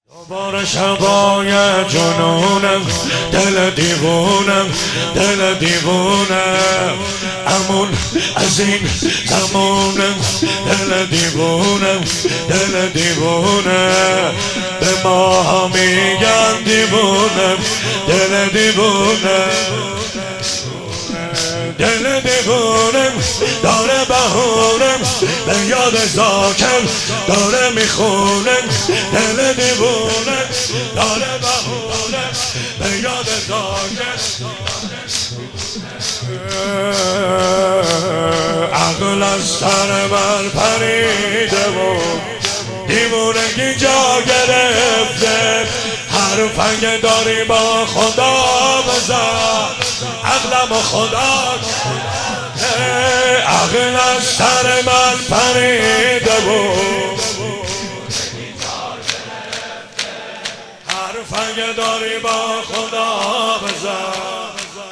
دوباره شبای جنونم، دل دیوونم، دل دیوونم، امون از این زمونم، دل دیوونم، دل دیوونم، به ما میگن دیوونم، دل دیوونم، دل دیوونم، داره بهونم، به یاد زاکر داره میخونم، دل دیوونم، داره بهونم، به یاد زاکر. عقل از سر من پریده و دیوونگی جا گرفته، حرفنگ داری با خدا بزن، عقلم و خدا. عقل از سر من پریده بود، حرفنگ داری با خدا بزن.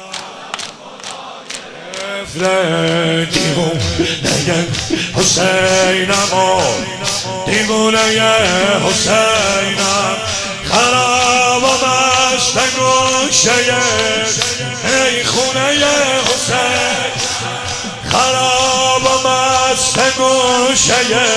دیوونه حسینم و دیوونه حسینم، خراب و مست گوشه ای خونه حسین، خراب و مست گوشه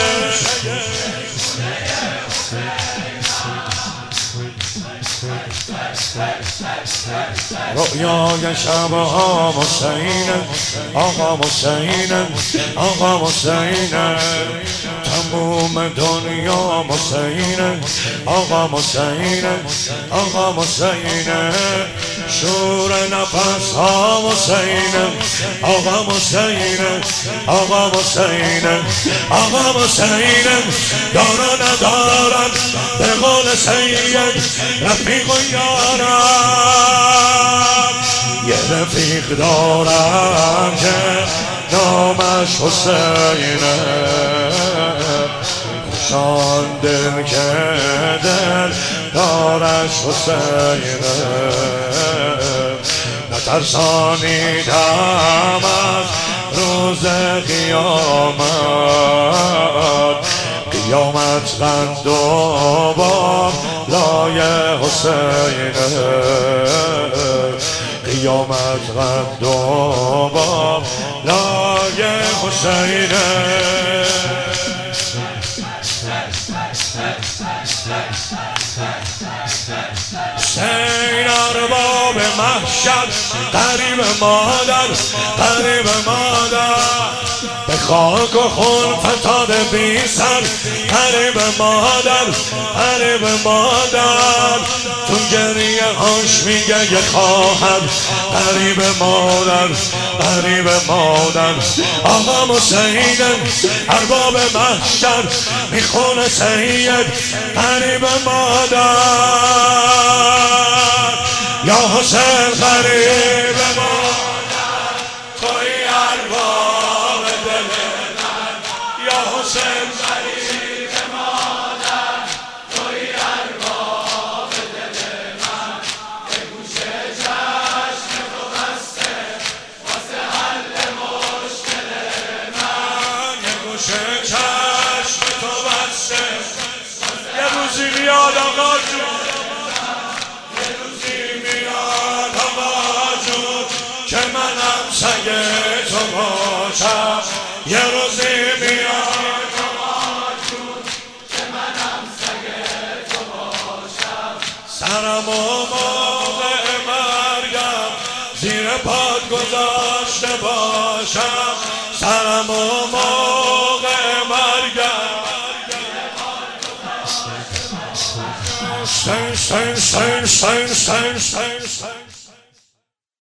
رؤیای شبها حسینم، آقا حسینم، آقا حسینم، تموم دنیا حسینم، آقا حسینم، آقا حسینم، شور نفس ها حسینم، آقا حسینم، آقا حسینم، آقا حسینم، دارا ندارم به قول سید رفیق و یارم، یه رفیق دارم که نامش حسینه، خوشان دل که دل دارش حسینه، نترسانیدم از روز قیامت، قیامت قند و بالای حسینه، قیامت قند و بالای حسینه. حسین ارباب محشر، قریب مادر، قریب مادر، به خاک و خون فتاده بی سر، قریب مادر، قریب مادر، تو گریه هاش میگه یه خواهر، قریب مادر، قریب مادر، آقا حسینم ارباب محشر، میخونه سید قریب مادر، یا حسین قریب مادر، توی ارباب دل من، یا حسین قریب مادر، توی ارباب دل من، یه گوشه چشم تو بسته واسه حل مشکل من، یه گوشه چشم تو بسته، یه روزی میاد آقا جون، یه روزی میاد آقا جون که منم سگ تو باشم، یه روزی میاد آقا جون که منم سگ تو باشم، سرم و موقع مرگم زیر پات گذاشته باشم، سرم و موقع مرگم Stein, stein, stein, stein, stein, stein, stein.